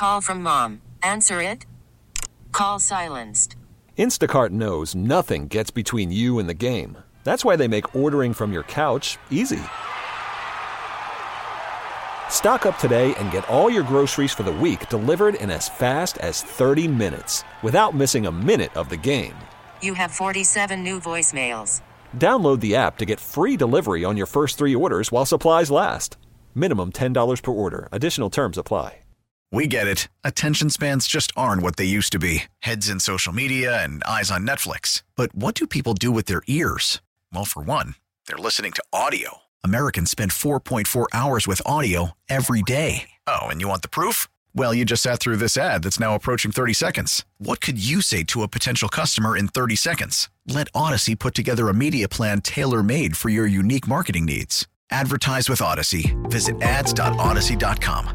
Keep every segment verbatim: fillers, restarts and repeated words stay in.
Call from mom. Answer it. Call silenced. Instacart knows nothing gets between you and the game. That's why they make ordering from your couch easy. Stock up today and get all your groceries for the week delivered in as fast as thirty minutes without missing a minute of the game. You have forty-seven new voicemails. Download the app to get free delivery on your first three orders while supplies last. Minimum ten dollars per order. Additional terms apply. We get it. Attention spans just aren't what they used to be. Heads in social media and eyes on Netflix. But what do people do with their ears? Well, for one, they're listening to audio. Americans spend four point four hours with audio every day. Oh, and you want the proof? Well, you just sat through this ad that's now approaching thirty seconds. What could you say to a potential customer in thirty seconds? Let Odyssey put together a media plan tailor-made for your unique marketing needs. Advertise with Odyssey. Visit ads dot odyssey dot com.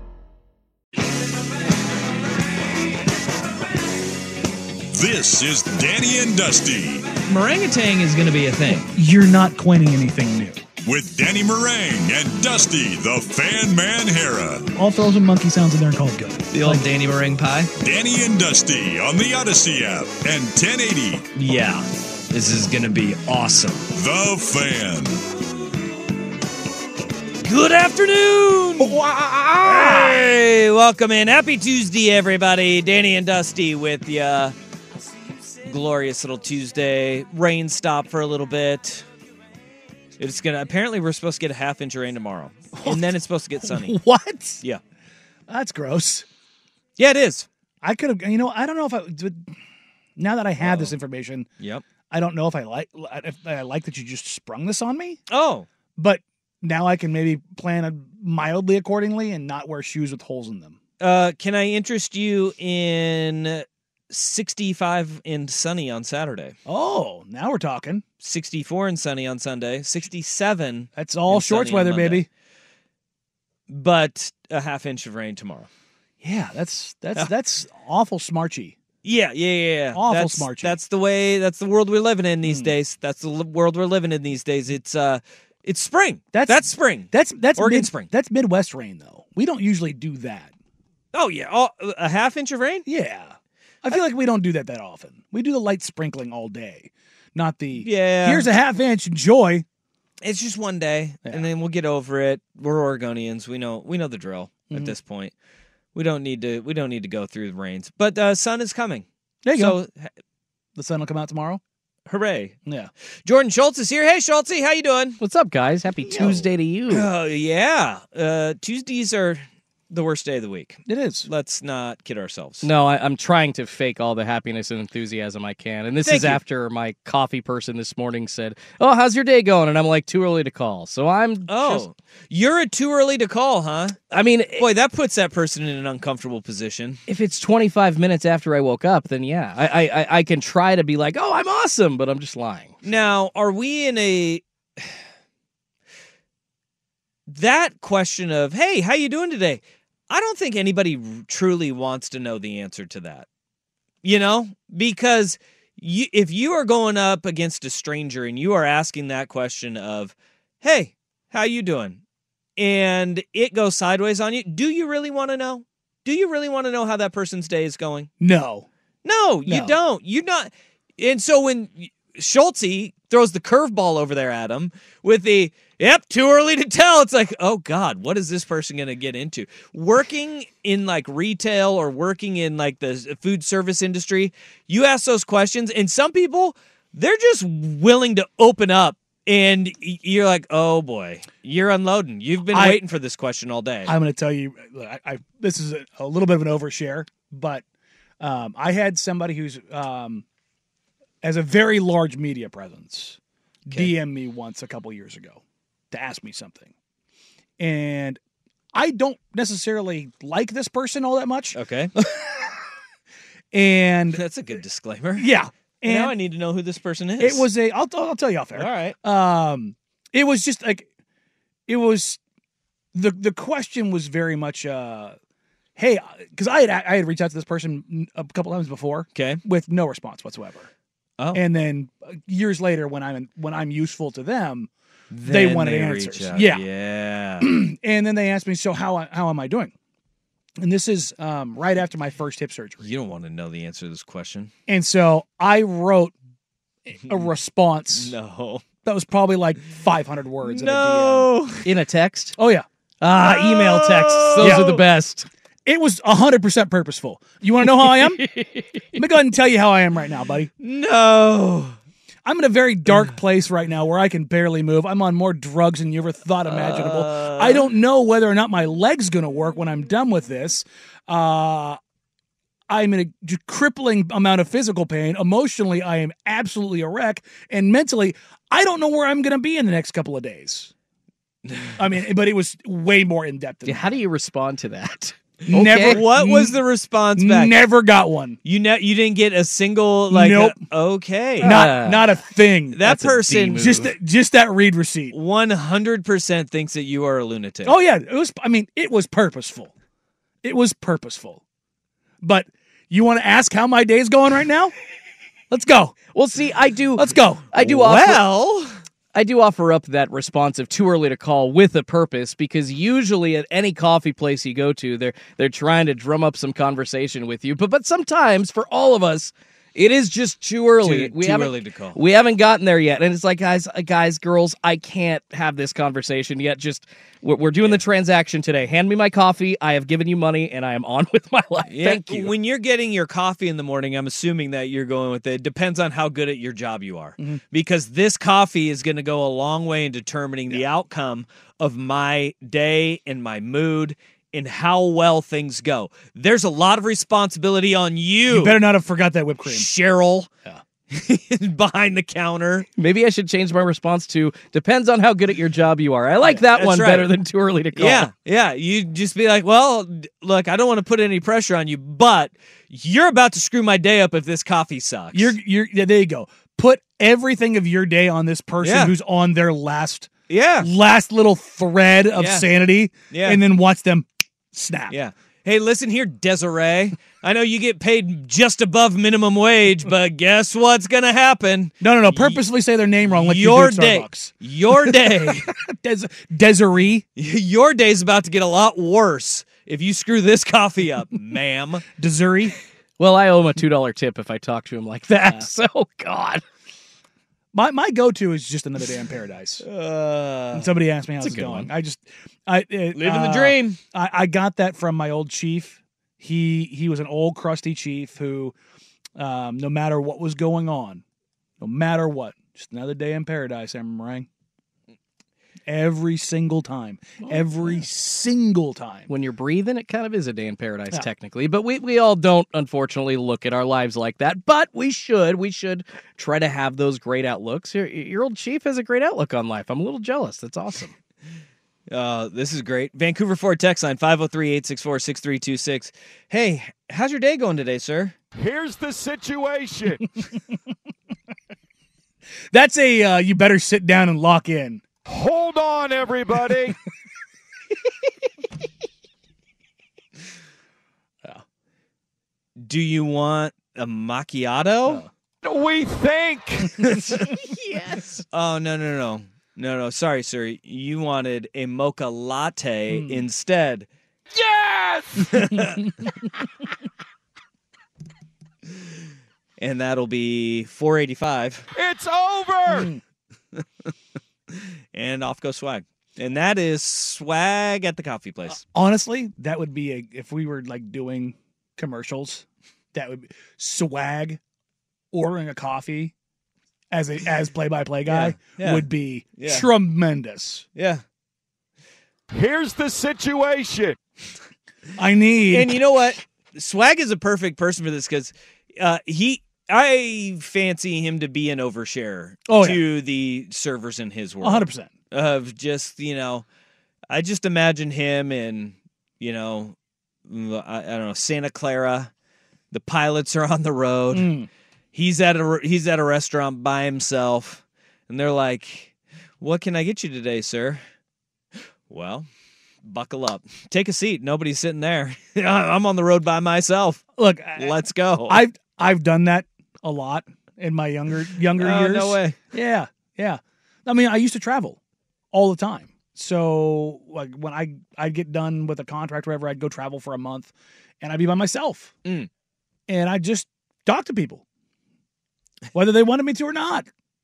This is Danny and Dusty. Meringatang is going to be a thing. You're not coining anything new. With Danny Meringue and Dusty, the Fan Man Hera. I'll throw some monkey sounds in there and call it good. The old Danny Meringue pie? Danny and Dusty on the Odyssey app and ten eighty. Yeah, this is going to be awesome. The Fan. Good afternoon! Hey, welcome in. Happy Tuesday, everybody. Danny and Dusty with you. Glorious little Tuesday. Rain stopped for a little bit. It's gonna. Apparently, we're supposed to get a half inch of rain tomorrow, and then it's supposed to get sunny. What? Yeah, that's gross. Yeah, it is. I could have. You know, I don't know if I. Now that I have this information, yep. I don't know if I like. If I like that you just sprung this on me. Oh, but now I can maybe plan mildly accordingly and not wear shoes with holes in them. Uh, can I interest you in sixty-five and sunny on Saturday? Oh, now we're talking. sixty-four and sunny on Sunday. sixty-seven. That's all shorts weather, baby. But a half inch of rain tomorrow. Yeah, that's that's uh, that's awful smarchy. Yeah, yeah, yeah. yeah. Awful that's, smarchy. That's the way. That's the world we're living in these mm. days. That's the world we're living in these days. It's uh, it's spring. That's that's spring. That's that's Oregon mid, spring. That's Midwest rain though. We don't usually do that. Oh yeah, oh, a half inch of rain. Yeah. I feel like we don't do that that often. We do the light sprinkling all day, not the, yeah. here's a half inch, enjoy. It's just one day, yeah. and then we'll get over it. We're Oregonians. We know we know the drill mm-hmm. at this point. We don't need to We don't need to go through the rains. But uh, sun is coming. There you so, go. The sun will come out tomorrow. Hooray. Yeah. Jordan Schultz is here. Hey, Schultz, how you doing? What's up, guys? Happy Tuesday to you. Oh, uh, yeah. Uh, Tuesdays are the worst day of the week. It is. Let's not kid ourselves. No, I, I'm trying to fake all the happiness and enthusiasm I can. And this Thank is you. after my coffee person this morning said, oh, how's your day going? And I'm like, too early to call. So I'm Oh, just... you're a too early to call, huh? I mean... Boy, that puts that person in an uncomfortable position. If it's twenty-five minutes after I woke up, then yeah. I, I, I can try to be like, oh, I'm awesome, but I'm just lying. Now, are we in a... That question of, hey, how you doing today? I don't think anybody truly wants to know the answer to that, you know, because you, if you are going up against a stranger and you are asking that question of, hey, how you doing? And it goes sideways on you. Do you really want to know? Do you really want to know how that person's day is going? No, no, you no. don't. You're not. And so when Schultze throws the curveball over there at him with the, yep, too early to tell. It's like, oh, God, what is this person going to get into? Working in, like, retail or working in, like, the food service industry, you ask those questions, and some people, they're just willing to open up, and you're like, oh, boy, you're unloading. You've been I, waiting for this question all day. I'm going to tell you, I, I, this is a, a little bit of an overshare, but um, I had somebody who's um, has a very large media presence okay. D M me once a couple years ago to ask me something. And I don't necessarily like this person all that much. Okay. And that's a good disclaimer. Yeah. And now I need to know who this person is. It was a, I'll, I'll tell you off air. All right. Um, it was just like, it was, the the question was very much, uh, hey, because I had, I had reached out to this person a couple times before. Okay. With no response whatsoever. Oh. And then years later, when I'm when I'm useful to them, then they wanted they answers. Reach out. Yeah, yeah. And then they asked me, "So how how am I doing?" And this is um, right after my first hip surgery. You don't want to know the answer to this question. And so I wrote a response No. that was probably like five hundred words. In a No. In a text? D M. Oh, yeah. Ah, email texts. Those Yeah. are the best. It was one hundred percent purposeful. You want to know how I am? Let me go ahead and tell you how I am right now, buddy. No. I'm in a very dark place right now where I can barely move. I'm on more drugs than you ever thought imaginable. Uh. I don't know whether or not my leg's going to work when I'm done with this. Uh, I'm in a crippling amount of physical pain. Emotionally, I am absolutely a wreck. And mentally, I don't know where I'm going to be in the next couple of days. I mean, but it was way more in-depth than Yeah, that. how do you respond to that? Never, Okay. What was the response back? Never got one. You ne- you didn't get a single like Nope. a- okay. Not, Uh, not a thing. that that's a D person move. just, just that read receipt. one hundred percent thinks that you are a lunatic. Oh yeah, it was. I mean, it was purposeful. It was purposeful. But you want to ask how my day's going right now? Let's go. Well, see, I do. Let's go. I do offer. Well, I do offer up that response of too early to call with a purpose, because usually at any coffee place you go to, they're they're trying to drum up some conversation with you. But but sometimes for all of us, it is just too early. Too- we too haven't- early to call. We haven't gotten there yet, and it's like, guys, uh, guys, girls, I can't have this conversation yet. Just we're, we're doing the transaction today. Hand me my coffee. I have given you money, and I am on with my life. yeah, Thank you. When you're getting your coffee in the morning, I'm assuming that you're going with it. Depends on how good at your job you are. Mm-hmm. Because this coffee is going to go a long way in determining the outcome of my day and my mood and how well things go. There's a lot of responsibility on you, You better not have forgot that whipped cream. Cheryl, behind the counter. Maybe I should change my response to depends on how good at your job you are. I like that That's one right. better than too early to call. Yeah, yeah. You just be like, well, d- look, I don't want to put any pressure on you, but you're about to screw my day up if this coffee sucks. You're, you're. Yeah, there you go. Put everything of your day on this person Yeah. who's on their last, yeah, last little thread of Yeah. sanity, Yeah. and then watch them snap. yeah. Hey, listen here, Desiree. I know you get paid just above minimum wage, but guess what's gonna happen? No, no, no. Purposely say their name wrong, like your you do at day, Starbucks. your day, Des- Desiree. your day's about to get a lot worse if you screw this coffee up, ma'am. Desiree. Well, I owe him a two dollar tip if I talk to him like that. So, God. My my go to is just another day in paradise. Uh, And somebody asked me how That's a it's good going. one. I just I it, living the uh, dream. I, I got that from my old chief. He he was an old crusty chief who, um, no matter what was going on, no matter what, just another day in paradise. I'm right. Every single time, every single time. When you're breathing, it kind of is a day in paradise, Yeah. technically. But we, we all don't, unfortunately, look at our lives like that. But we should. We should try to have those great outlooks. Your, your old chief has a great outlook on life. I'm a little jealous. That's awesome. Uh, this is great. Vancouver Ford text line five oh three, eight six four, six three two six. Hey, how's your day going today, sir? Here's the situation. That's a uh, you better sit down and lock in. Hold on, everybody. Do you want a macchiato? We think. Yes. Oh, no, no, no. No, no. Sorry, sir. You wanted a mocha latte Hmm. instead. Yes. And that'll be four eighty-five. It's over. And off goes swag. And that is swag at the coffee place. Honestly, that would be a if we were like doing commercials. That would be swag. Ordering a coffee as a as play by play guy Yeah, yeah. would be Yeah. tremendous. Yeah. Here's the situation. I need And you know what? Swag is a perfect person for this because uh, he, I fancy him to be an oversharer Oh, to the servers in his world. one hundred percent. Of just, you know, I just imagine him in, you know, I, I don't know, Santa Clara. The pilots are on the road. Mm. He's at a he's at a restaurant by himself, and they're like, "What can I get you today, sir?" Well, buckle up, take a seat. Nobody's sitting there. I'm on the road by myself. Look, I, Let's go. I've I've done that a lot in my younger younger Oh, years. no way. Yeah, yeah. I mean, I used to travel all the time, So like when I I'd get done with a contract or whatever, I'd go travel for a month, and I'd be by myself, Mm. and I'd just talk to people, whether they wanted me to or not.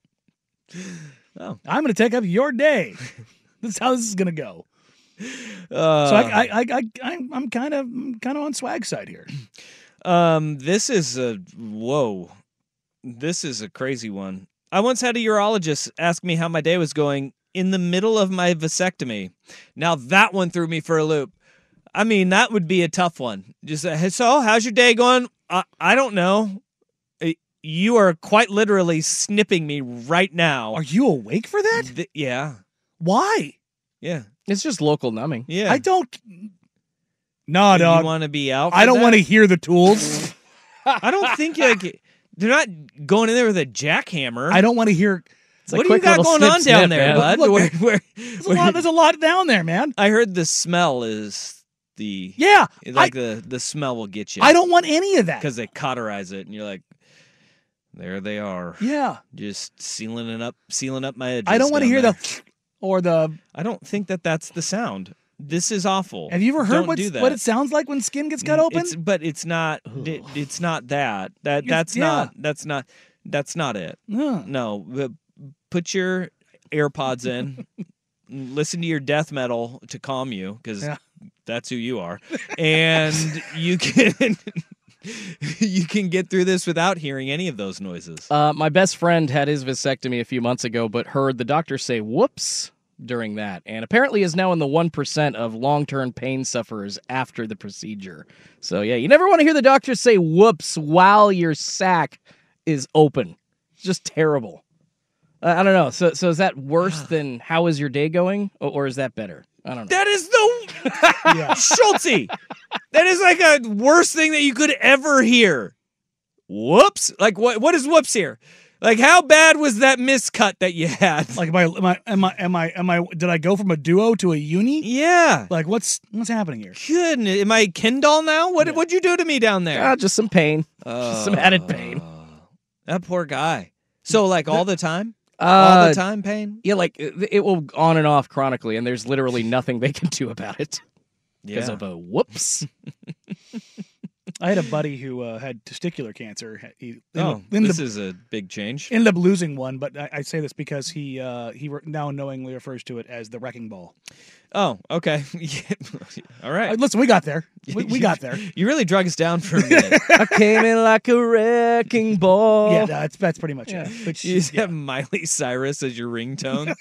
Oh. I'm going to take up your day. That's how this is going to go. Uh, So I, I, I, I, I'm, I'm kind of, kind of on swag side here. Um, this is a whoa. This is a crazy one. I once had a urologist ask me how my day was going in the middle of my vasectomy. Now that one threw me for a loop. I mean, that would be a tough one. Just uh, so, how's your day going? I, I don't know. Uh, You are quite literally snipping me right now. Are you awake for that? Th- yeah, Why? yeah, It's just local numbing. yeah. I don't. No, You dog. want to be out? For I don't that? want to hear the tools. I don't think like they're not going in there with a jackhammer. I don't want to hear. It's a What do you quick got little going snip, on down snip, there, man. bud? Look, Where- where- There's a, lot, there's a lot down there, man. I heard the smell is the Yeah. like I, the the smell will get you. I don't want any of that. because they cauterize it, and you're like, there they are, Yeah. just sealing it up, sealing up my edges. I don't want to down hear there. the or the. I don't think that that's the sound. This is awful. Have you ever heard Don't what's, do that. what it sounds like when skin gets cut Mm, open? It's, but it's not. It, it's not that. That It's- that's yeah. not. That's not. That's not it. Ugh. No. but Put your AirPods in. Listen to your death metal to calm you, because Yeah. that's who you are, and you can you can get through this without hearing any of those noises. Uh, my best friend had his vasectomy a few months ago, but heard the doctor say "whoops" during that, and apparently is now in the one percent of long-term pain sufferers after the procedure. So yeah, you never want to hear the doctor say "whoops" while your sac is open. It's just terrible. Uh, I don't know. So so is that worse than "how is your day going," or, or is that better? I don't know. That is the Yeah. Schultze. That is like a worst thing that you could ever hear. Whoops! Like what? What is whoops here? Like how bad was that miscut that you had? Like, am I, am I, am I, am I, am I, did I go from a duo to a uni? Yeah. Like, what's, what's happening here? Goodness, am I Kendall now? What Yeah. what'd you do to me down there? Ah, just some pain, Uh, just some added pain. That poor guy. So like all the time, all Uh, the time pain. Yeah, like it it will on and off chronically, and there's literally nothing they can do about it because Yeah. of a whoops. I had a buddy who uh, had testicular cancer. He ended, Oh, up, ended, this up, is a big change. ended up losing one, but I, I say this because he uh, he re- now knowingly refers to it as the wrecking ball. Oh, okay. Yeah. All Uh, right. listen, we got there. We, we got there. You really drug us down for a minute. I came in like a wrecking ball. Yeah, that's that's pretty much it. Which, You just yeah. have Miley Cyrus as your ringtone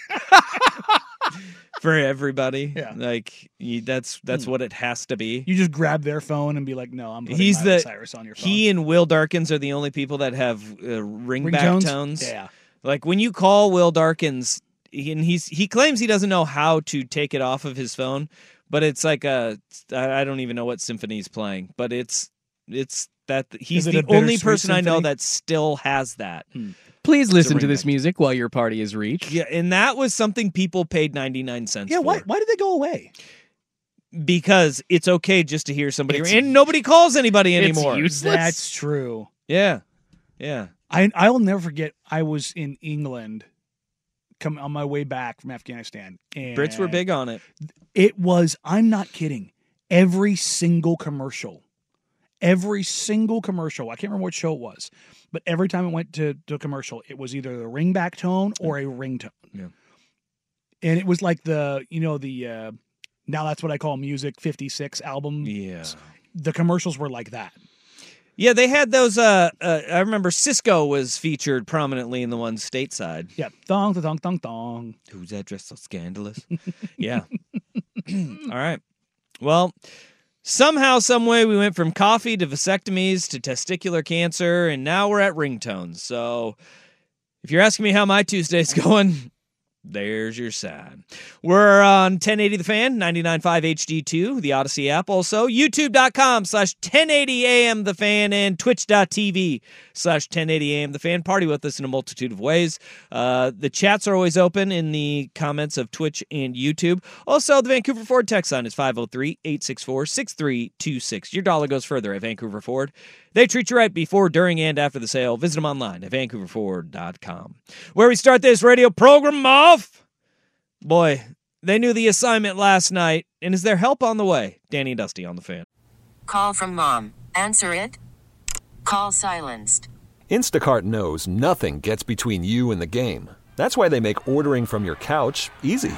for everybody. Yeah. Like you, that's that's what it has to be. You just grab their phone and be like, "No, I'm putting He's Miley the Cyrus on your phone." he and Will Darkins are the only people that have uh, ringback Ringtones? tones. Yeah. Like when you call Will Darkins, he- and he's he claims he doesn't know how to take it off of his phone, but it's like a I I don't even know what symphony he's playing, but it's it's that he's Is it a the only bittersweet person I know symphony? that still has that. Please listen to ringback. this music while your party is reached. Yeah, and that was something people paid ninety-nine cents Yeah, for. why why did they go away? Because it's okay just to hear somebody, It's- and nobody calls anybody It's anymore. useless. That's true. Yeah, yeah. I I'll never forget. I was in England, come on my way back from Afghanistan. And Brits were big on it. It was. I'm not kidding. Every single commercial, every single commercial. I can't remember what show it was, but every time it went to to a commercial, it was either the ringback tone or a ringtone. Yeah. And it was like the you know the uh, now that's what I call music fifty-six album. Yeah. The commercials were like that. Yeah, they had those. Uh, uh, I remember Cisco was featured prominently in the one stateside. Yeah, thong thong thong thong. Who's that dressed so scandalous? Yeah. All right. Well, somehow, some way, we went from coffee to vasectomies to testicular cancer, and now we're at ringtones. So, if you're asking me how my Tuesday's going, there's your sign. We're on ten eighty The Fan, ninety-nine point five H D two, the Odyssey app. Also, youtube.com slash 1080 AM The Fan and twitch.tv slash 1080 AM The Fan. Party with us in a multitude of ways. Uh, the chats are always open in the comments of Twitch and YouTube. Also, the Vancouver Ford text line is five oh three, eight six four, six three two six. Your dollar goes further at Vancouver Ford. They treat you right before, during, and after the sale. Visit them online at vancouver ford dot com. Where we start this radio program off, boy, They knew the assignment last night, and is there help on the way? Danny and Dusty on the Fan. Call from mom. Answer it. Call silenced. Instacart knows nothing gets between you and the game. That's why they make ordering from your couch easy.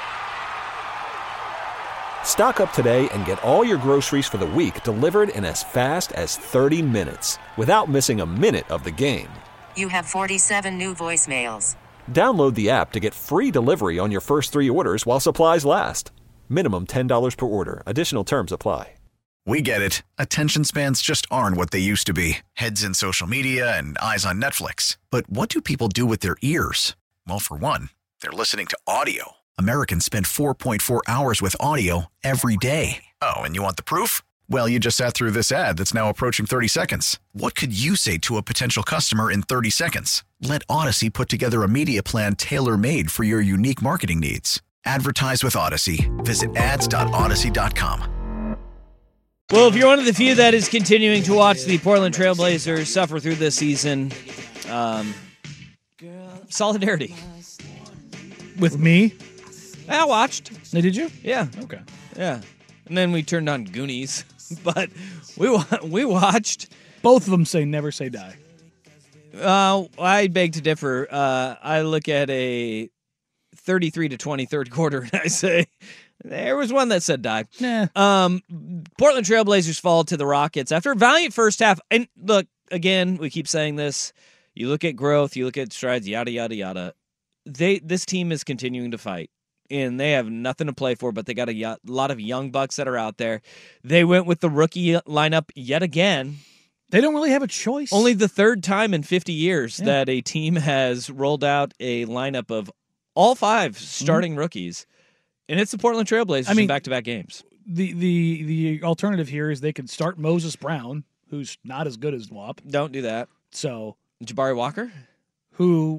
Stock up today and get all your groceries for the week delivered in as fast as thirty minutes without missing a minute of the game. You have forty-seven new voicemails. Download the app to get free delivery on your first three orders while supplies last. Minimum ten dollars per order. Additional terms apply. We get it. Attention spans just aren't what they used to be. Heads in social media and eyes on Netflix. But what do people do with their ears? Well, for one, they're listening to audio. Americans spend four point four hours with audio every day. Oh, and you want the proof? Well, you just sat through this ad that's now approaching thirty seconds. What could you say to a potential customer in thirty seconds? Let Odyssey put together a media plan tailor-made for your unique marketing needs. Advertise with Odyssey. Visit ads dot odyssey dot com. Well, if you're one of the few that is continuing to watch the Portland Trailblazers suffer through this season, um, solidarity. With me? I watched. Hey, did you? Yeah. Okay. Yeah. And then we turned on Goonies. But we wa- we watched. Both of them say never say die. Uh, I beg to differ. Uh, I look at a thirty-three to twenty third quarter and I say there was one that said die. Nah. Um, Portland Trailblazers fall to the Rockets after a valiant first half. And look, again, we keep saying this. You look at growth, you look at strides, yada, yada, yada. They This team is continuing to fight. And they have nothing to play for, but they got a y- lot of young bucks that are out there. They went with the rookie lineup yet again. They don't really have a choice. Only the third time in fifty years Yeah. that a team has rolled out a lineup of all five starting mm-hmm. rookies. And it's the Portland Trailblazers I mean, in back-to-back games. The, the, the alternative here is they could start Moses Brown, who's not as good as W A P. Don't do that. So Jabari Walker? Who...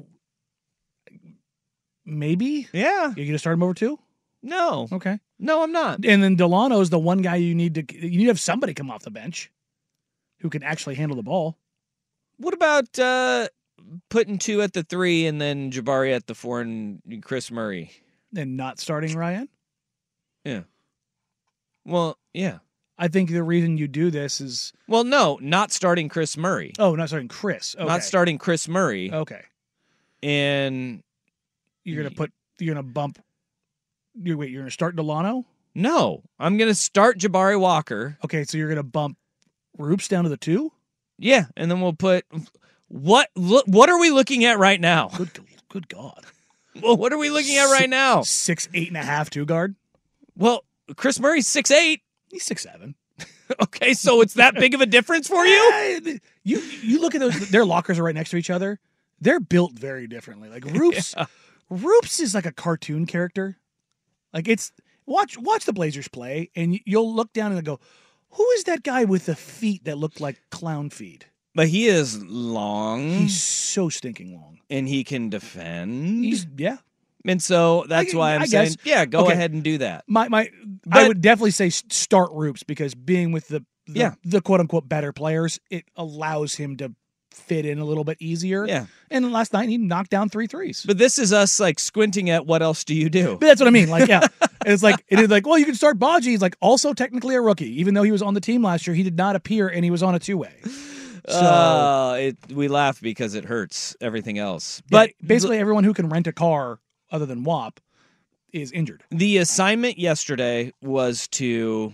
Maybe? Yeah. You're going to start him over two? No. Okay. No, I'm not. And then Delano is the one guy you need to you need to have somebody come off the bench who can actually handle the ball. What about uh, putting two at the three and then Jabari at the four and Chris Murray? And not starting Ryan? Yeah. Well, yeah. I think the reason you do this is... Well, no, not starting Chris Murray. Oh, not starting Chris. Okay. Not starting Chris Murray. Okay. And... You're gonna put. You're gonna bump. You wait. You're gonna start Delano. No, I'm gonna start Jabari Walker. Okay, so you're gonna bump Roops down to the two. Yeah, and then we'll put. What? Look, what are we looking at right now? Good. Good God. Well, what are we looking at right now? Six, eight and a half, two guard. Well, Chris Murray's six eight. He's six seven. Okay, so it's that big of a difference for you? you you look at those. Their lockers are right next to each other. They're built very differently. Like Roops. Yeah. Roops is like a cartoon character. Like it's watch watch the Blazers play, and you'll look down and go, "Who is that guy with the feet that look like clown feet?" But he is long. He's so stinking long, and he can defend. He's yeah, and so that's I, why I'm I saying, guess. yeah, go okay. ahead and do that. My my, but, I would definitely say start Roops because being with the the, yeah. the quote unquote better players, it allows him to fit in a little bit easier. Yeah. And last night he knocked down three threes. But this is us like squinting at what else do you do? But that's what I mean. Like, yeah. it's like it is like, well, you can start Baji. He's like also technically a rookie. Even though he was on the team last year, he did not appear and he was on a two way. So uh, it, we laugh because it hurts everything else. Yeah, but basically everyone who can rent a car other than W A P is injured. The assignment yesterday was to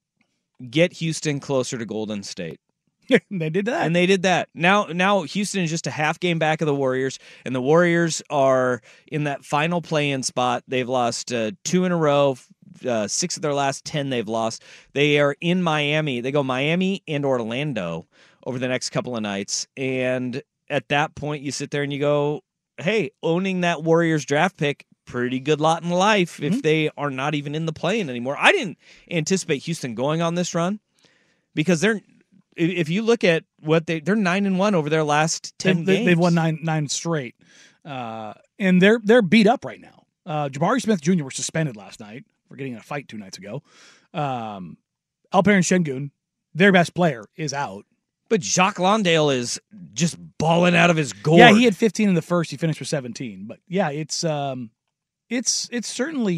get Houston closer to Golden State. They did that. And they did that. Now now Houston is just a half game back of the Warriors, and the Warriors are in that final play-in spot. They've lost uh, two in a row, uh, six of their last ten they've lost. They are in Miami. They go Miami and Orlando over the next couple of nights. And at that point, you sit there and you go, hey, owning that Warriors draft pick, pretty good lot in life mm-hmm. if they are not even in the play-in anymore. I didn't anticipate Houston going on this run because they're if you look at what they they're nine and one over their last ten they, games. They've won nine nine straight, uh, and they're they're beat up right now. Uh, Jabari Smith Junior was suspended last night for getting in a fight two nights ago. Um, Alperen Şengün, their best player, is out. But Jacques Landale is just balling out of his gourd. Yeah, he had fifteen in the first. He finished with seventeen. But yeah, it's um, it's it's certainly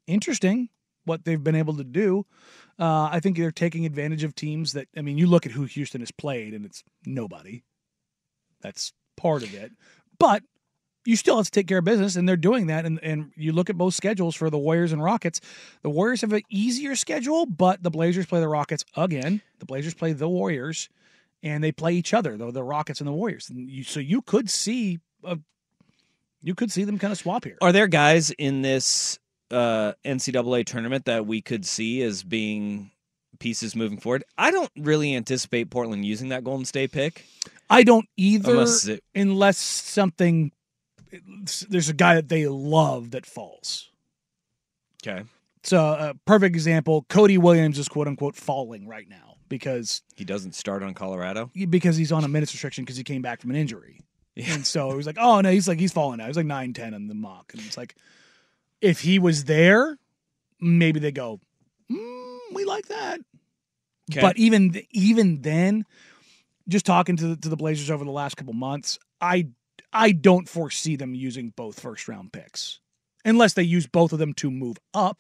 interesting what they've been able to do. Uh, I think they're taking advantage of teams that, I mean, you look at who Houston has played, and it's nobody. That's part of it. But you still have to take care of business, and they're doing that. And, and you look at both schedules for the Warriors and Rockets. The Warriors have an easier schedule, but the Blazers play the Rockets again. The Blazers play the Warriors, and they play each other, though, the Rockets and the Warriors. And you, so you could see a, you could see them kind of swap here. Are there guys in this uh, N C double A tournament that we could see as being pieces moving forward? I don't really anticipate Portland using that Golden State pick. I don't either, Unless it- unless something there's a guy that they love that falls. Okay. So a perfect example, Cody Williams is quote unquote falling right now because He doesn't start on Colorado. because he's on a minutes restriction because he came back from an injury. And so it was like, oh no, he's like he's falling now. He's like nine ten in the mock. And it's like if he was there, maybe they go, mm, we like that. Okay. But even even then, just talking to the, to the Blazers over the last couple months, I I don't foresee them using both first round picks unless they use both of them to move up.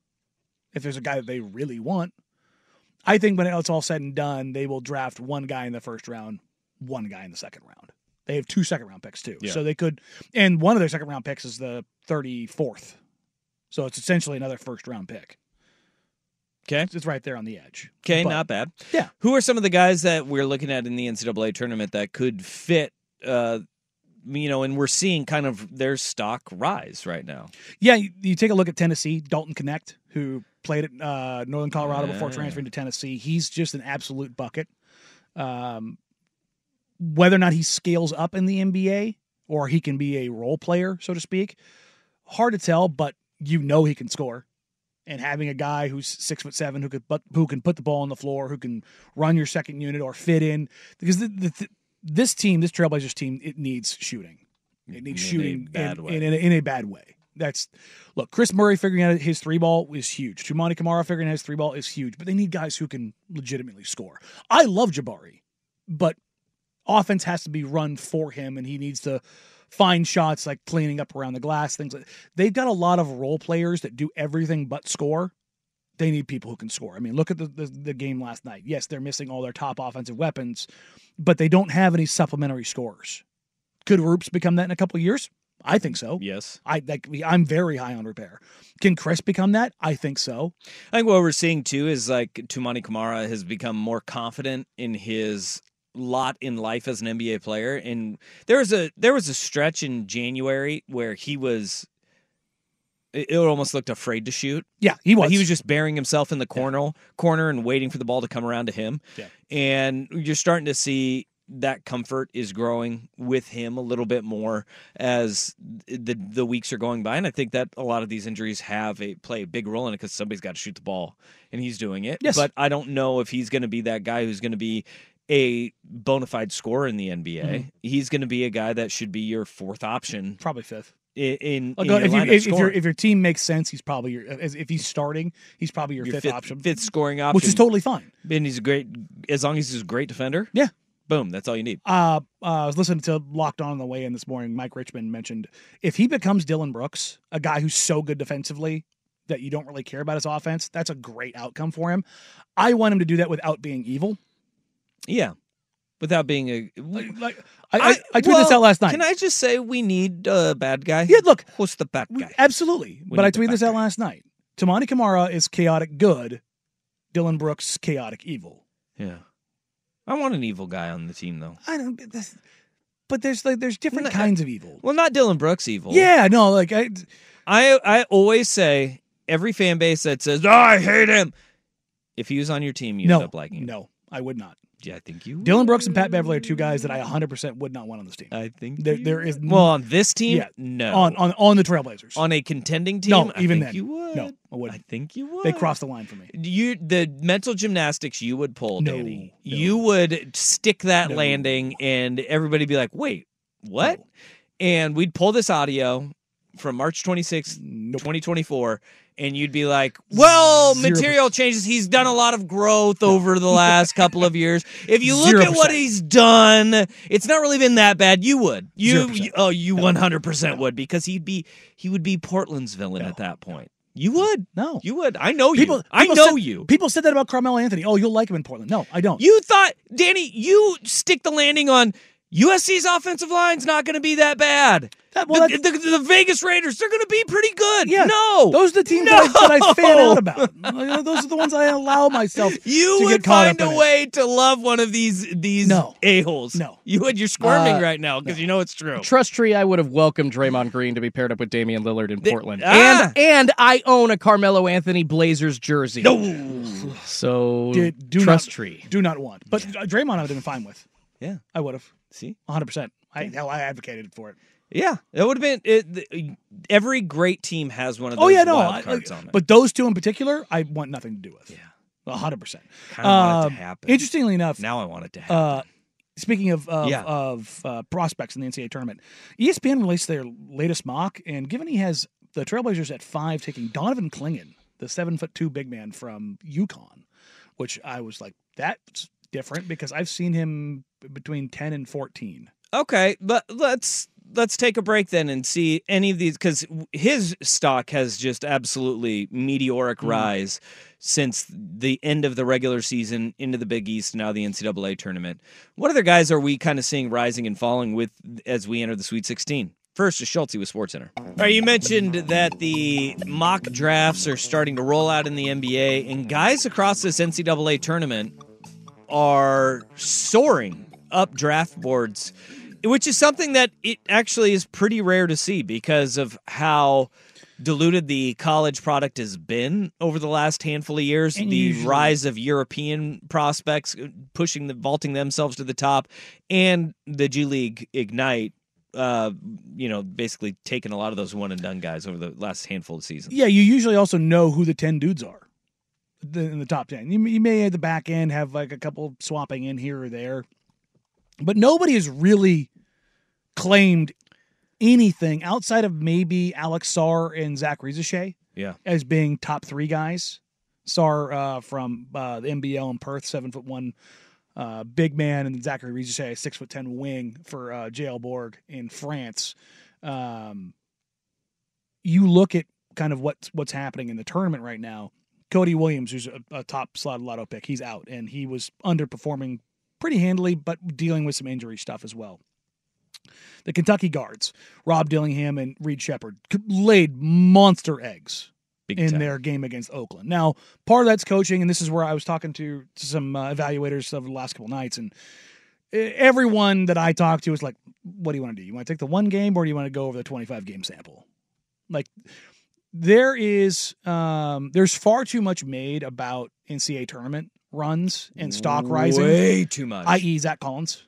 If there's a guy that they really want, I think when it's all said and done, they will draft one guy in the first round, one guy in the second round. They have two second round picks too, Yeah. so they could. And one of their second round picks is the thirty-fourth, so it's essentially another first round pick. Okay. It's right there on the edge. Okay, But- not bad. Yeah. Who are some of the guys that we're looking at in the N C double A tournament that could fit, uh, you know, and we're seeing kind of their stock rise right now? Yeah, you, you take a look at Tennessee, Dalton Connect, who played at uh, Northern Colorado before Yeah. transferring to Tennessee. He's just an absolute bucket. Um, whether or not he scales up in the N B A or he can be a role player, so to speak, hard to tell, but you know he can score. And having a guy who's six foot seven who could but who can put the ball on the floor, who can run your second unit or fit in, because the, the, the, this team, this Trailblazers team, it needs shooting. It needs In a shooting bad in, way. in, in, a, in a bad way. That's look. Chris Murray figuring out his three ball is huge. Tumani Kamara figuring out his three ball is huge. But they need guys who can legitimately score. I love Jabari, but offense has to be run for him, and he needs to find shots like cleaning up around the glass, things like. They've got a lot of role players that do everything but score. They need people who can score. I mean, look at the, the the game last night. Yes, they're missing all their top offensive weapons, but they don't have any supplementary scorers. Could Roops become that in a couple of years? I think so. Yes. I like. I'm very high on Repair. Can Chris become that? I think so. I think what we're seeing too is like Tumani Kamara has become more confident in his lot in life as an N B A player, and there was a there was a stretch in January where he was it, it almost looked afraid to shoot. Yeah, he was. He was just burying himself in the corner corner and waiting for the ball to come around to him. Yeah. And you're starting to see that comfort is growing with him a little bit more as the the weeks are going by, and I think that a lot of these injuries have a play a big role in it because somebody's got to shoot the ball, and he's doing it. Yes. But I don't know if he's going to be that guy who's going to be a bona fide scorer in the N B A. Mm-hmm. He's going to be a guy that should be your fourth option Probably fifth. in, in, I'll in go- your if, you, lineup if, if, your, scoring. if your team makes sense, he's probably your. As, if he's starting, he's probably your, Your fifth, fifth, option, fifth scoring option, which is totally fine. And he's a great, as long as he's a great defender. Yeah. Boom, that's all you need. Uh, uh, I was listening to Locked On on the way in this morning. Mike Richmond mentioned if he becomes Dylan Brooks, a guy who's so good defensively that you don't really care about his offense, that's a great outcome for him. I want him to do that without being evil. Yeah, without being a. Like, like I, I, I tweeted this well, out last night. Can I just say we need a bad guy? Yeah, look, Who's the bad guy? absolutely. We But I need the tweeted bad this out guy. last night. Tamani Kamara is chaotic good. Dylan Brooks chaotic evil. Yeah, I want an evil guy on the team though. I don't. This, but there's like there's different Well, kinds of evil. Well, not Dylan Brooks evil. Yeah, no, like I. I I always say every fan base that says oh, I hate him. If he was on your team, you No, end up liking him. no, I would not. Yeah, I think you. Dylan Brooks and Pat Beverly are two guys that I one hundred percent would not want on this team. I think There- you there is well on this team. Yeah. No, on on on the Trailblazers. on a contending team. No, I even think then. you would. No, I wouldn't. I think you would. They crossed the line for me. You the mental gymnastics you would pull, No, Danny. no. You would stick that No. landing, and everybody be like, "Wait, what?" No. And we'd pull this audio from March twenty-sixth, Nope. twenty twenty-four, and you'd be like, "Well, Zero material changes. He's done a lot of growth over the last couple of years. If you look Zero at what percent. he's done, it's not really been that bad." You would, Zero you, percent. you oh, you one hundred percent would because he'd be he would be Portland's villain at that point. You would. No. You would. I know People, you. I people know said, you. People said that about Carmelo Anthony. Oh, you'll like him in Portland. No, I don't. You thought, Danny, you stick the landing on U S C's offensive line's not going to be that bad. That- well, the, that's- the, the Vegas Raiders, they're going to be pretty good. Yeah, No. those are the teams no. that, I, that I fan out about. Like, those are the ones I allow myself You to would get caught find up a in it. way to love one of these these No. a-holes. No. You would. You're squirming Uh, right now because you know it's true. Trust tree, I would have welcomed Draymond Green to be paired up with Damian Lillard in Portland. ah! And and I own a Carmelo Anthony Blazers jersey. No. So Did, do trust not, tree. Do not want. But uh, Draymond I would have been fine with. Yeah. I would have. See? one hundred percent. I, hell, I advocated for it. Yeah. It would have been. It, the, every great team has one of those Oh, yeah, no. wild I, cards like, on it. but those two in particular, I want nothing to do with. Yeah. one hundred percent. Kind of want it Um, to happen. Interestingly enough, Now I want it to happen. uh, speaking of of, Yeah. of uh, prospects in the N C double A tournament, E S P N released their latest mock, and given he has the Trailblazers at five, taking Donovan Clingan, the seven foot two big man from UConn, which I was like, that's different because I've seen him between ten and fourteen. Okay, but let's let's take a break then and see any of these because his stock has just absolutely meteoric Mm. rise since the end of the regular season into the Big East, now the N C double A tournament. What other guys are we kind of seeing rising and falling with as we enter the Sweet sixteen? First is Schulte with SportsCenter. All right, you mentioned that the mock drafts are starting to roll out in the N B A, and guys across this N C double A tournament are soaring up draft boards, which is something that it actually is pretty rare to see because of how diluted the college product has been over the last handful of years. And the usually- rise of European prospects pushing the vaulting themselves to the top, and the G League Ignite, uh, you know, basically taking a lot of those one and done guys over the last handful of seasons. Yeah, you usually also know who the ten dudes are the- in the top ten. You, you may at the back end have like a couple swapping in here or there, but nobody has really claimed anything outside of maybe Alex Sarr and Zach Rizachet Yeah. as being top three guys. Sarr uh, from uh, the N B L in Perth, seven foot one uh, big man, and Zachary Rizachet, six foot ten wing for uh, J L Borg in France. Um, you look at kind of what's what's happening in the tournament right now. Cody Williams, who's a, a top slot lotto pick, he's out, and he was underperforming pretty handily, but dealing with some injury stuff as well. The Kentucky guards, Rob Dillingham and Reed Shepard, laid monster eggs Big in time. their game against Oakland. Now, part of that's coaching, and this is where I was talking to, to some uh, evaluators over the last couple nights, and everyone that I talked to was like, what do you want to do? You want to take the one game, or do you want to go over the twenty-five game sample? Like, there is, um, there's far too much made about N C double A tournament runs and stock rising, Way too much. that is. Zach Collins.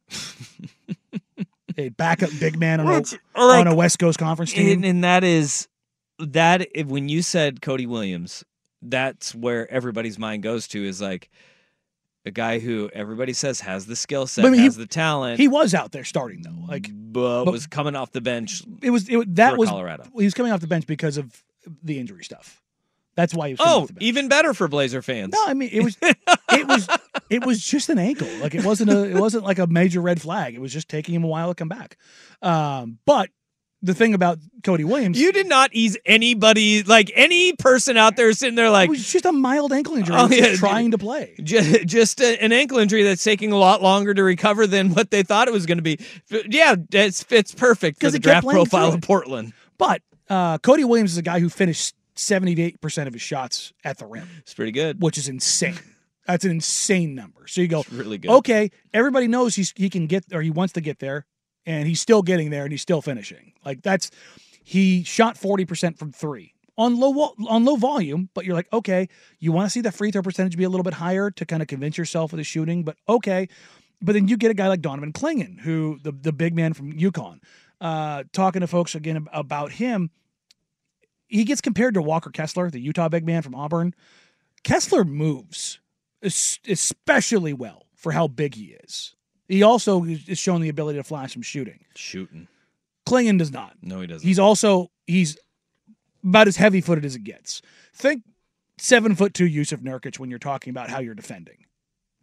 A backup big man on a, Which, like, on a West Coast Conference team. And, and that is that if, when you said Cody Williams, that's where everybody's mind goes to, is like a guy who everybody says has the skill set, But I mean, he- has the talent, he was out there starting though. Like but, but- was coming off the bench. it was, it, that For was Colorado. He was coming off the bench because of the injury stuff. That's why he was coming Oh, off the bench. even better for Blazer fans. No, I mean it was it was it was just an ankle. Like it wasn't a it wasn't like a major red flag. It was just taking him a while to come back. Um, but the thing about Cody Williams, You did not ease anybody, like any person out there sitting there it like, was just a mild ankle injury. Oh, He was yeah, just trying to play. Ju- just a, an ankle injury that's taking a lot longer to recover than what they thought it was going to be. F- Yeah, it's it's perfect for 'Cause the he kept draft playing profile through of it. Portland. But uh, Cody Williams is a guy who finished seventy-eight percent of his shots at the rim, It's pretty good. which is insane. That's an insane number. So you go, It's really good. okay, everybody knows he's he can get or he wants to get there, and he's still getting there, and he's still finishing. Like that's he shot forty percent from three on low vo- on low volume, but you're like, okay, you want to see the free throw percentage be a little bit higher to kind of convince yourself of the shooting, but okay. But then you get a guy like Donovan Clingan, who the the big man from UConn, uh, talking to folks again ab- about him. He gets compared to Walker Kessler, the Utah big man from Auburn. Kessler moves es- especially well for how big he is. He also is shown the ability to flash some shooting. Shooting. Clingan does not. No, he doesn't. He's also he's about as heavy footed as it gets. Think seven foot two Yusuf Nurkic when you're talking about how you're defending.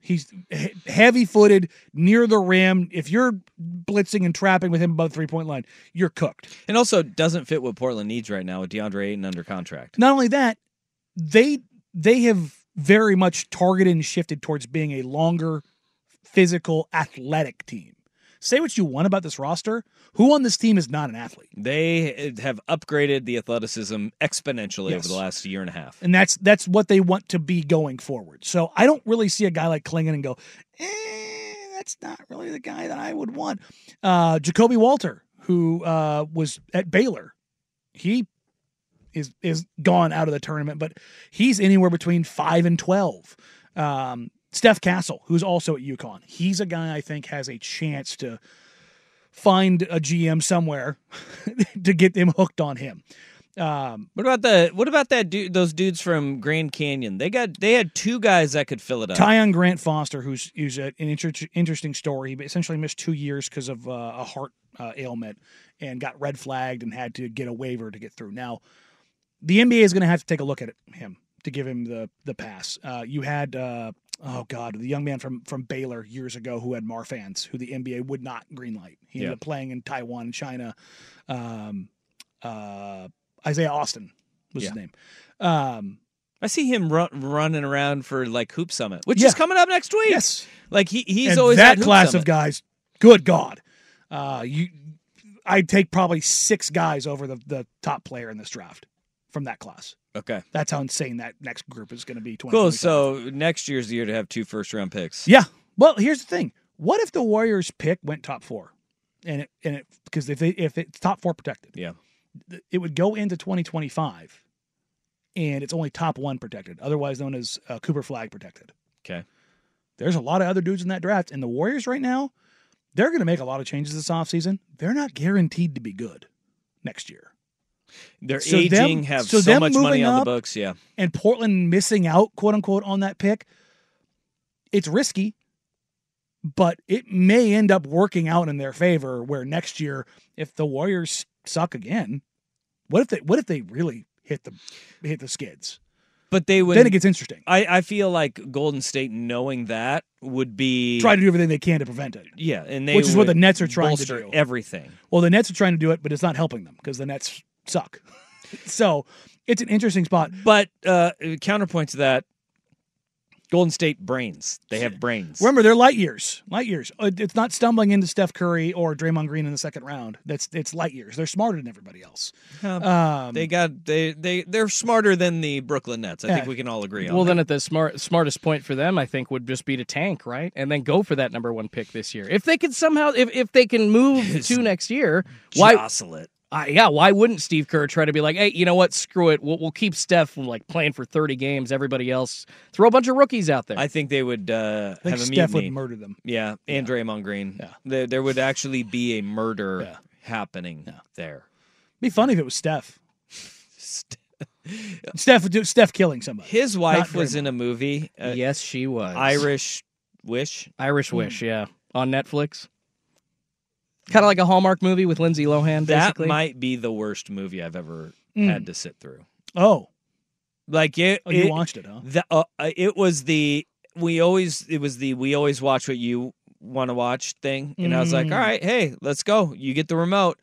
He's he- heavy-footed, near the rim. If you're blitzing and trapping with him above the three-point line, you're cooked. And also doesn't fit what Portland needs right now with DeAndre Ayton under contract. Not only that, they they have very much targeted and shifted towards being a longer, physical, athletic team. Say what you want about this roster. Who on this team is not an athlete? They have upgraded the athleticism exponentially Yes. over the last year and a half. And that's that's what they want to be going forward. So I don't really see a guy like Klingon and go, eh, that's not really the guy that I would want. Uh, Jacoby Walter, who uh, was at Baylor, he is is gone out of the tournament, but he's anywhere between five and twelve. Um, Steph Castle, who's also at UConn, he's a guy I think has a chance to find a G M somewhere to get them hooked on him. Um, What about the what about that dude? Those dudes from Grand Canyon. They got they had two guys that could fill it up. Tyon Grant Foster, who's who's a, an inter- interesting story. He essentially missed two years because of uh, a heart uh, ailment and got red flagged and had to get a waiver to get through. Now, the N B A is going to have to take a look at it, him to give him the the pass. Uh, you had uh, oh god, the young man from from Baylor years ago who had Marfans, who the N B A would not greenlight. He ended Yeah. up playing in Taiwan, China. Um, uh, Isaiah Austin was Yeah. his name. Um, I see him run, running around for like Hoop Summit, which Yeah. is coming up next week. yes. like he he's and always that at Hoop class Summit. of guys. Good God, uh, you, I'd take probably six guys over the, the top player in this draft from that class. Okay, That's how insane that next group is going to be. cool. So next year's the year to have two first round picks. yeah. Well, here's the thing: what if the Warriors pick went top four, and it and it because if they, if it's top four protected, Yeah. it would go into twenty twenty-five, and it's only top one protected, otherwise known as uh, Cooper Flag protected. Okay. There's a lot of other dudes in that draft, and the Warriors right now, they're going to make a lot of changes this offseason. They're not guaranteed to be good next year. They're So aging, them- have so so, them much money moving on up- the books. Yeah. And Portland missing out, quote unquote, on that pick, it's risky, but it may end up working out in their favor. Where next year, if the Warriors suck again, what if they what if they really hit the hit the skids? But they would. Then it gets interesting. I, I feel like Golden State knowing that would be Try to do everything they can to prevent it. yeah, and they Which is what would the Nets are trying to bolster do. Everything. Well, the Nets are trying to do it, but it's not helping them because the Nets suck. So it's an interesting spot. But uh, counterpoint to that, Golden State brains. They have brains. Remember, they're light years. Light years. Uh, It's not stumbling into Steph Curry or Draymond Green in the second round. That's it's light years. They're smarter than everybody else. Um, They got they they they're smarter than the Brooklyn Nets. I think Yeah. we can all agree on Well, that. then at the smart smartest point for them, I think, would just be to tank, right, and then go for that number one pick this year. If they could somehow, if if they can move to next year, why? Jostle it. Uh, yeah, why wouldn't Steve Kerr try to be like, hey, you know what? Screw it. We'll, we'll keep Steph from like playing for thirty games. Everybody else, throw a bunch of rookies out there. I think they would uh, I think have a Steph mutiny. would murder them. Yeah, and Draymond Green. Yeah. There, there would actually be a murder Yeah. happening there. Be funny if it was Steph. Steph would do Steph killing somebody. His wife Not was Draymond. in a movie, uh, yes, she was Irish Wish. Irish Wish, yeah, on Netflix. Kind of like a Hallmark movie with Lindsay Lohan. That Basically, might be the worst movie I've ever Mm. had to sit through. Oh, Like it, oh, you it, watched it, huh? the, uh, uh, it was the we always it was the we always watch what you want to watch thing, and I was like, Mm. all right, hey, let's go. You get the remote.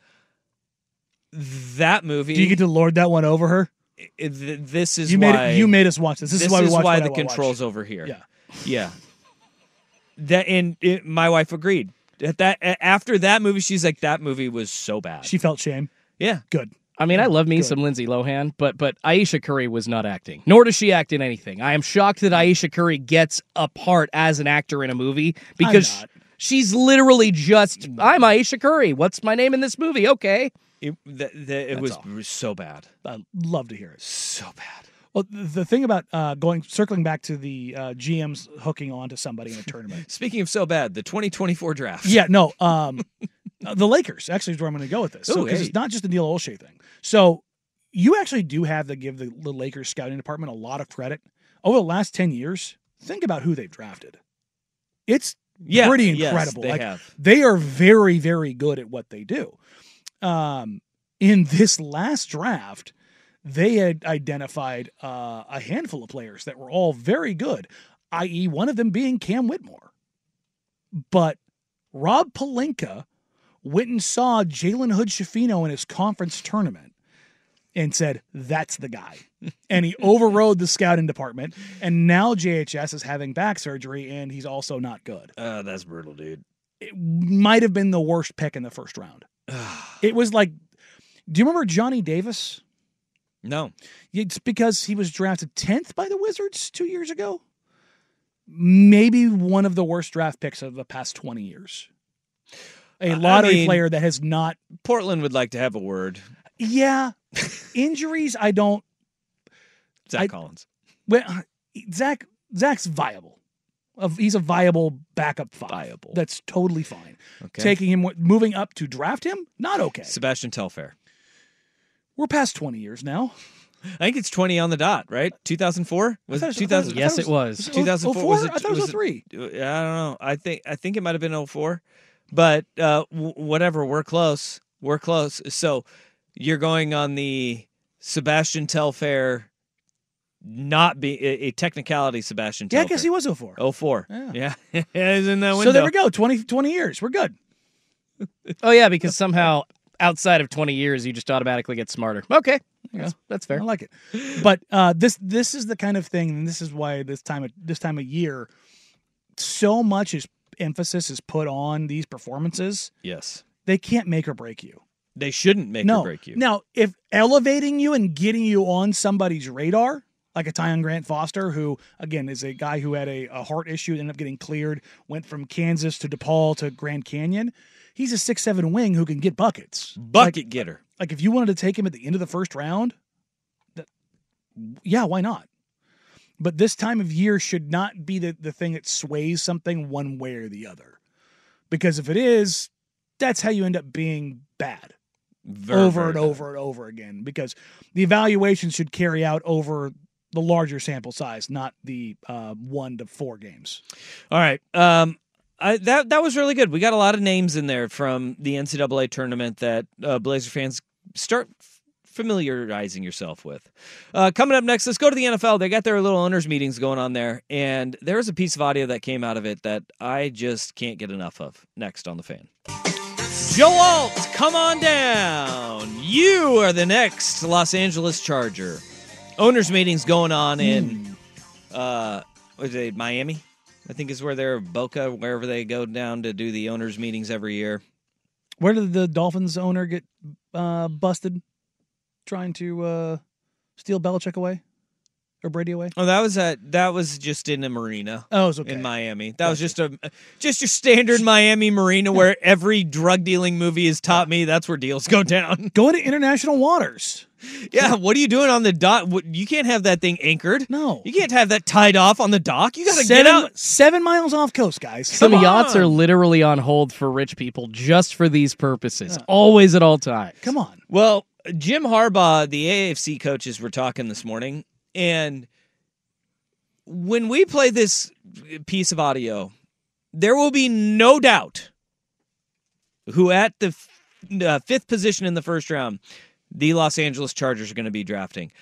That movie. Do you get to lord that one over her? it- th- this is You made why it, you made us watch this. This, this is why we watch why what I the Wanna controls Watch. over here. Yeah. yeah. That and it, my wife agreed. At that a- after that movie, she's like, that movie was so bad. She felt shame. yeah. Good. I mean, I love me Good. some Lindsay Lohan, but but Aisha Curry was not acting, nor does she act in anything. I am shocked that Aisha Curry gets a part as an actor in a movie because not. she's literally just, I'm Aisha Curry. What's my name in this movie? Okay. It, the, the, it was all. so bad. I'd love to hear it. So bad. Well, the thing about uh, going circling back to the uh, G Ms hooking on to somebody in a tournament. Speaking of so bad, the twenty twenty-four draft. Yeah, no. Um, the Lakers actually is where I'm going to go with this. So Ooh, because hey. it's not just the Neil Olshey thing. So you actually do have to give the, the Lakers scouting department a lot of credit over the last ten years. Think about who they've drafted. It's Yeah, pretty yes, incredible. they like have. they are very, very good at what they do. Um, in this last draft, they had identified uh, a handful of players that were all very good. that is one of them being Cam Whitmore. But Rob Pelinka went and saw Jalen Hood-Schifino in his conference tournament and said, that's the guy. And he overrode the scouting department, and now J H S is having back surgery, and he's also not good. Uh, that's brutal, dude. It might have been the worst pick in the first round. It was like, do you remember Johnny Davis? No. It's because he was drafted tenth by the Wizards two years ago. Maybe one of the worst draft picks of the past twenty years. A lottery I mean, player that has not. Portland would like to have a word. Yeah. Injuries, I don't. Zach I, Collins. Well, Zach, Zach's viable. He's a viable backup five. Viable. That's totally fine. Okay. Taking him, moving up to draft him, not okay. Sebastian Telfair. We're past twenty years now. I think it's twenty on the dot, right? two thousand four? Was it two thousand? Yes, it was. two thousand four? Was Was it? it? I thought it was was oh three. It, I don't know. I think I think it might have been oh four. But uh, w- whatever, we're close. We're close. So you're going on the Sebastian Telfair, not be a, a technicality Sebastian Telfair. Yeah, I guess he was oh four. oh four. Yeah. Yeah. It's in that window. So there we go. twenty, twenty years. We're good. Oh, yeah, because somehow outside of twenty years, you just automatically get smarter. Okay. That's, that's fair. I like it. But uh, this this is the kind of thing, and this is why this time of, this time of year, so much is emphasis is put on these performances. Yes. They can't make or break you. They shouldn't make no. or break you. Now, if elevating you and getting you on somebody's radar, like a Tyon Grant Foster, who, again, is a guy who had a, a heart issue, ended up getting cleared, went from Kansas to DePaul to Grand Canyon. He's a six seven wing who can get buckets. Bucket like, getter. Like, if you wanted to take him at the end of the first round, that, yeah, why not? But this time of year should not be the, the thing that sways something one way or the other. Because if it is, that's how you end up being bad. Very, over very and bad. over and over again. Because the evaluation should carry out over the larger sample size, not the uh, one to four games. All right. Um, I, that that was really good. We got a lot of names in there from the N C double A tournament that uh, Blazer fans start familiarizing yourself with. Uh, coming up next, let's go to the N F L. They got their little owners meetings going on there, and there was a piece of audio that came out of it that I just can't get enough of. Next on The Fan. Joe Alt, come on down. You are the next Los Angeles Charger. Owners meetings going on in uh, what is it, Miami? I think is where they're Boca, wherever they go down to do the owners meetings every year. Where did the Dolphins owner get uh, busted trying to uh, steal Belichick away or Brady away? Oh, that was at that was just in a marina. Oh, it was okay. In Miami. That was just a just your standard Miami marina where every drug dealing movie has taught me that's where deals go down. Go into international waters. Yeah, what are you doing on the dock? What- You can't have that thing anchored. No. You can't have that tied off on the dock. You got to Seven, get out. seven miles off coast, guys. Some Come yachts on. are literally on hold for rich people just for these purposes, always at all times. Come on. Well, Jim Harbaugh, the A F C coaches, were talking this morning, and when we play this piece of audio, there will be no doubt who at the f- uh, fifth position in the first round the Los Angeles Chargers are going to be drafting.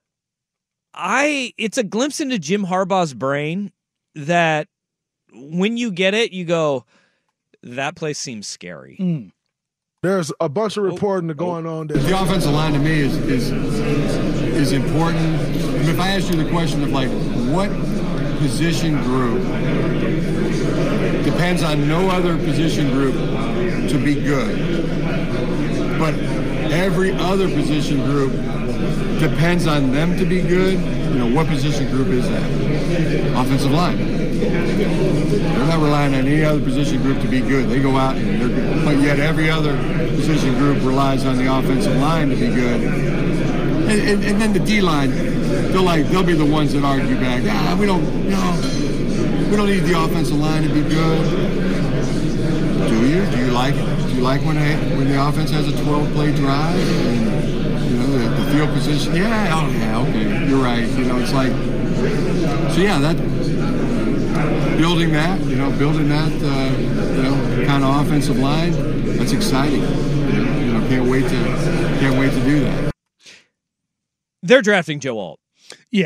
I it's a glimpse into Jim Harbaugh's brain that when you get it, you go, that place seems scary. Mm. There's a bunch of reporting going on there. The offensive line to me is is is important. I mean, if I asked you the question of like what position group depends on no other position group to be good, but every other position group depends on them to be good, you know, what position group is that? Offensive line. They're not relying on any other position group to be good. They go out and they're good. But yet every other position group relies on the offensive line to be good. And, and, and then the D-line, they're like, they'll be the ones that argue back, ah, we don't, you know, we don't need the offensive line to be good. Do you? Do you like it? Do you like when they, when the offense has a twelve-play drive? And, you know, the, the field position, yeah, oh yeah, okay, you're right. You know, it's like, so yeah, that, building that, you know, building that, uh, you know, kind of offensive line, that's exciting. You know, can't wait to, can't wait to do that. They're drafting Joe Alt. Yeah.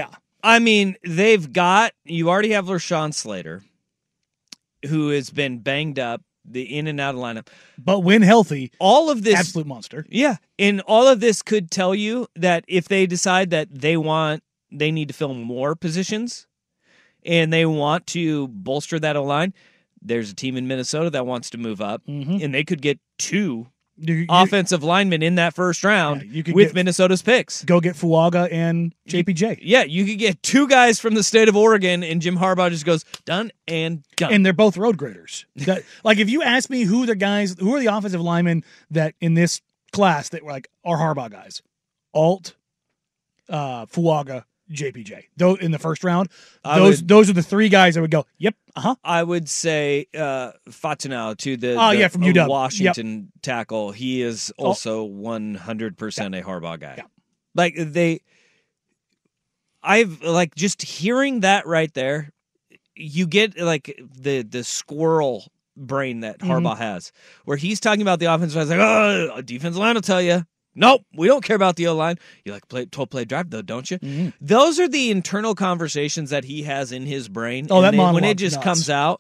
I mean, they've got, you already have LaShawn Slater, who has been banged up, the in and out of lineup. But when healthy, all of this, absolute monster. Yeah. And all of this could tell you that if they decide that they want, they need to fill more positions and they want to bolster that O-line, there's a team in Minnesota that wants to move up, mm-hmm. and they could get two you, you, offensive linemen in that first round yeah, you could with get, Minnesota's picks. Go get Fuaga and J P J. Yeah, you could get two guys from the state of Oregon, and Jim Harbaugh just goes, done and done. And they're both road graders. That, like, if you ask me who the guys, who are the offensive linemen that in this class that were like are Harbaugh guys, Alt, uh, Fuaga, J P J. Though in the first round, I those would, those are the three guys that would go, yep, uh-huh. I would say uh, Fatunau to the, oh, the yeah, from U W. Washington yep. tackle. He is also one hundred percent yep. a Harbaugh guy. Yep. Like, they, I've, like, just hearing that right there, you get, like, the, the squirrel brain that Harbaugh mm-hmm. has, where he's talking about the offense, I was like, oh, defensive line will tell you. Nope, we don't care about the O-line. You like play twelve play drive though, don't you? Mm-hmm. Those are the internal conversations that he has in his brain. Oh, and that they, monologue, when it just nuts. comes out,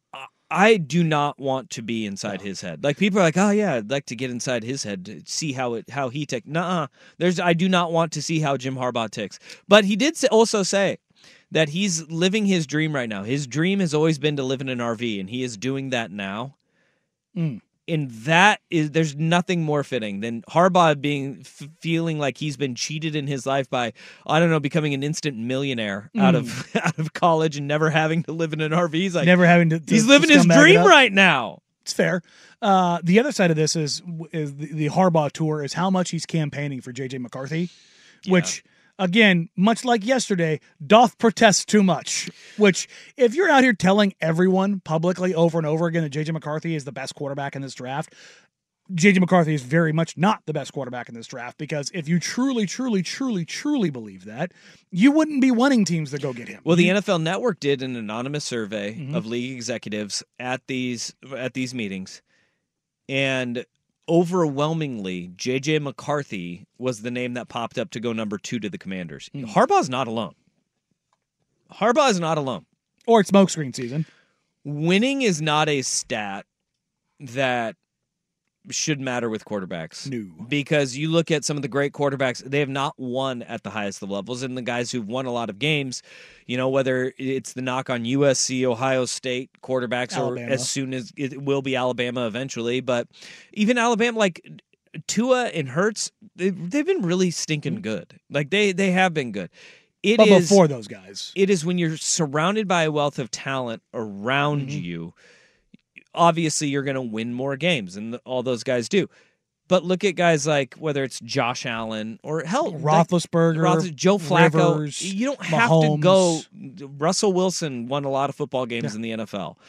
I do not want to be inside no. his head. Like, people are like, oh yeah, I'd like to get inside his head to see how it how he ticks. Nuh-uh. There's I do not want to see how Jim Harbaugh ticks. But he did also say that he's living his dream right now. His dream has always been to live in an R V, and he is doing that now. Mm. And that is, there's nothing more fitting than Harbaugh being f- feeling like he's been cheated in his life by, I don't know, becoming an instant millionaire mm. out of out of college and never having to live in an R V. He's like, never having to. to he's living his dream right now. It's fair. Uh, the other side of this is is the, the Harbaugh tour is how much he's campaigning for J J McCarthy, yeah. which. Again, much like yesterday, doth protest too much. Which, if you're out here telling everyone publicly over and over again that J J McCarthy is the best quarterback in this draft, J J McCarthy is very much not the best quarterback in this draft, because if you truly, truly, truly, truly believe that, you wouldn't be wanting teams to go get him. Well, the you, N F L Network did an anonymous survey mm-hmm. of league executives at these at these meetings, and overwhelmingly, J J McCarthy was the name that popped up to go number two to the Commanders. Mm. Harbaugh's not alone. Harbaugh is not alone. Or it's smokescreen season. Winning is not a stat that should matter with quarterbacks. No. Because you look at some of the great quarterbacks, they have not won at the highest of levels. And the guys who've won a lot of games, you know, whether it's the knock on U S C, Ohio State quarterbacks, Alabama. or as soon as it will be Alabama eventually. But even Alabama, like Tua and Hurts, they, they've been really stinking good. Like they, they have been good. It but is, before those guys. It is when you're surrounded by a wealth of talent around mm-hmm. you, obviously you're going to win more games, and all those guys do. But look at guys like, whether it's Josh Allen or hell, Roethlisberger, Roth- Joe Flacco. Rivers, you don't have Mahomes. to go. Russell Wilson won a lot of football games yeah. in the N F L.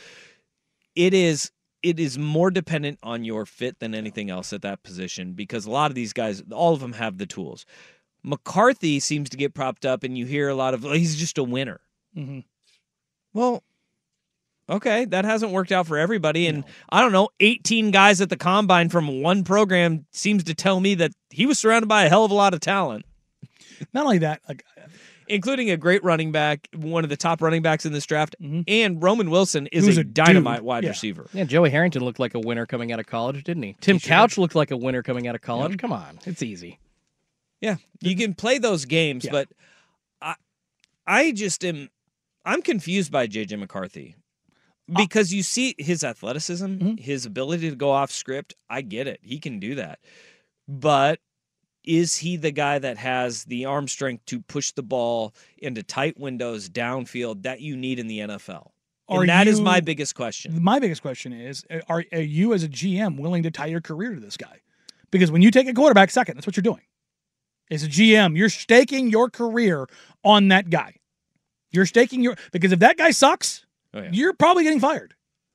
It is it is more dependent on your fit than anything else at that position, because a lot of these guys, all of them have the tools. McCarthy seems to get propped up, and you hear a lot of, oh, he's just a winner. Mm-hmm. Well, okay, that hasn't worked out for everybody. And no. I don't know, eighteen guys at the combine from one program seems to tell me that he was surrounded by a hell of a lot of talent. Not only that, like, including a great running back, one of the top running backs in this draft, mm-hmm. and Roman Wilson is a, a dynamite dude. wide yeah. receiver. Yeah, Joey Harrington looked like a winner coming out of college, didn't he? Tim he sure Couch did. looked like a winner coming out of college. Yeah. Come on, it's easy. Yeah, you can play those games, yeah. but I, I just am, I'm confused by J J McCarthy. Because you see his athleticism, mm-hmm. his ability to go off script, I get it. He can do that. But is he the guy that has the arm strength to push the ball into tight windows downfield that you need in the N F L? And are that you, is my biggest question. My biggest question is, are, are you as a G M willing to tie your career to this guy? Because when you take a quarterback second, that's what you're doing. As a G M, you're staking your career on that guy. You're staking your, because if that guy sucks, oh, yeah. you're probably getting fired.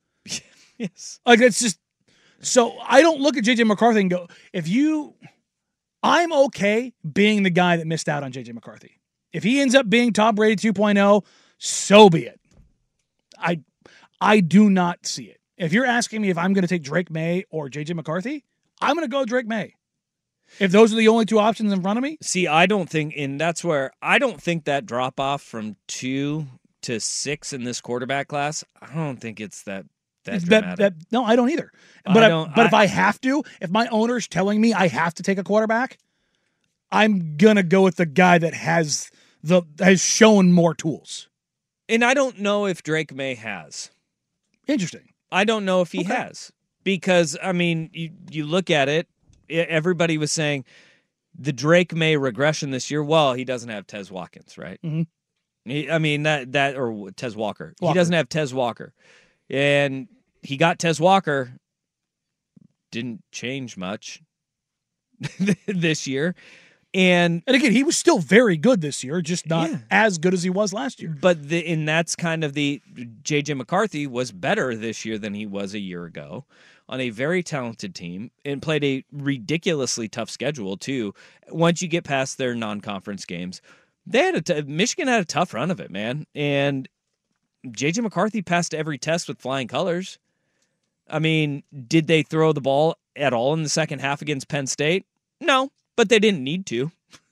Yes. Like, it's just, so I don't look at J J McCarthy and go, if you, I'm okay being the guy that missed out on J J McCarthy. If he ends up being Tom Brady two point oh, so be it. I, I do not see it. If you're asking me if I'm going to take Drake May or J J McCarthy, I'm going to go Drake May. If those are the only two options in front of me? See, I don't think, and that's where I don't think that drop off from two to six in this quarterback class, I don't think it's that that It's dramatic. that, that, no, I don't either. I But I don't- but if I- I have to, if my owner's telling me I have to take a quarterback, I'm gonna go with the guy that has the has shown more tools. And I don't know if Drake May has. Interesting. I don't know if he Okay. has. Because, I mean, you, you look at it, e- everybody was saying the Drake May regression this year, well, he doesn't have Tez Watkins, right? Mhm. He, I mean, that, that or Tez Walker. He Walker. doesn't have Tez Walker. And he got Tez Walker, didn't change much this year. And And again, he was still very good this year, just not Yeah. as good as he was last year. But the, and that's kind of the J J McCarthy was better this year than he was a year ago on a very talented team and played a ridiculously tough schedule too. Once you get past their non-conference games, they had a t- Michigan had a tough run of it, man. And J J McCarthy passed every test with flying colors. I mean, did they throw the ball at all in the second half against Penn State? No, but they didn't need to.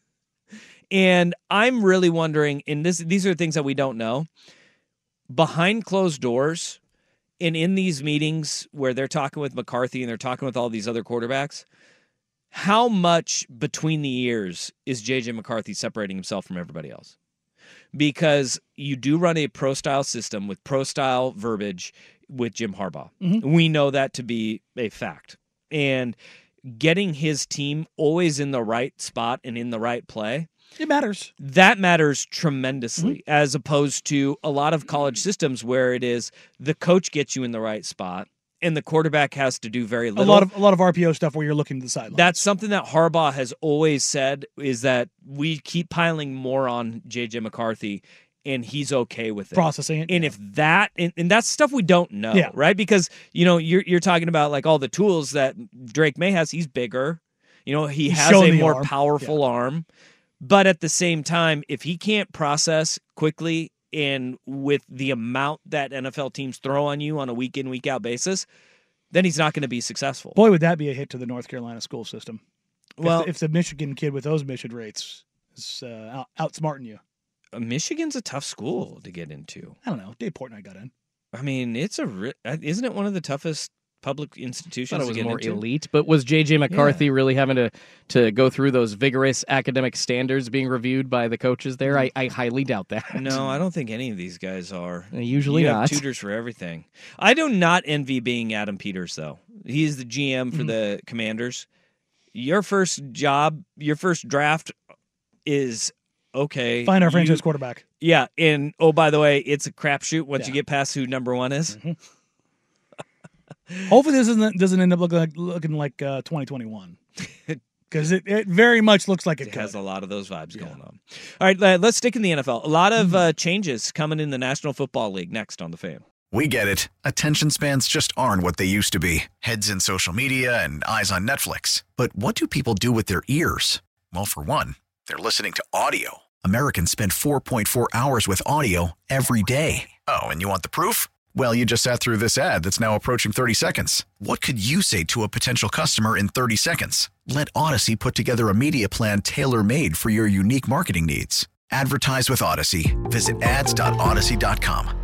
And I'm really wondering, and this these are things that we don't know, behind closed doors and in these meetings where they're talking with McCarthy and they're talking with all these other quarterbacks, how much between the ears is J J McCarthy separating himself from everybody else? Because you do run a pro-style system with pro-style verbiage with Jim Harbaugh. Mhm. We know that to be a fact. And getting his team always in the right spot and in the right play, It matters. that matters tremendously, as opposed to a lot of college systems where it is the coach gets you in the right spot and the quarterback has to do very A little. lot of a lot of R P O stuff where you're looking to the sideline. That's something that Harbaugh has always said, is that we keep piling more on J J McCarthy and he's okay with it. Processing it, And if that, and, and that's stuff we don't know, Yeah. right? Because, you know, you're you're talking about like all the tools that Drake May has. He's bigger. You know, he He's has shown a the more arm. powerful arm. But at the same time, if he can't process quickly and with the amount that N F L teams throw on you on a week in, week out basis, then he's not going to be successful. Boy, would that be a hit to the North Carolina school system. If Well- the, if the Michigan kid with those mission rates is uh, out, outsmarting you. Michigan's a tough school to get into. I don't know. Dave Portnoy got in. I mean, it's a ri- isn't it one of the toughest public institutions Thought it to was get more into? elite, but was J J McCarthy really having to to go through those vigorous academic standards being reviewed by the coaches there? I, I highly doubt that. No, I don't think any of these guys are. Usually you not. have tutors for everything. I do not envy being Adam Peters, though. He's the G M for Mm-hmm. the Commanders. Your first job, your first draft is okay. Find our you- franchise quarterback. Yeah, and oh, by the way, it's a crapshoot once Yeah. you get past who number one is. Hopefully, this isn't, doesn't end up looking like, looking like uh, twenty twenty-one. Because it, it very much looks like it, It could. has a lot of those vibes going on. All right, uh, let's stick in the N F L. A lot Mm-hmm. of uh, changes coming in the National Football League next on The Fan. We get it. Attention spans just aren't what they used to be. Heads in social media and eyes on Netflix. But what do people do with their ears? Well, for one, they're listening to audio. Americans spend four point four hours with audio every day. Oh, and you want the proof? Well, you just sat through this ad that's now approaching thirty seconds. What could you say to a potential customer in thirty seconds? Let Odyssey put together a media plan tailor-made for your unique marketing needs. Advertise with Odyssey. Visit ads dot odyssey dot com.